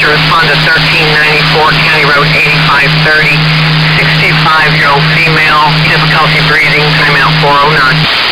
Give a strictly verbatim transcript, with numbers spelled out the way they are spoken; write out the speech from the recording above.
to respond to thirteen ninety-four County Road eighty-five thirty, sixty-five-year-old female, difficulty breathing, timeout four oh nine.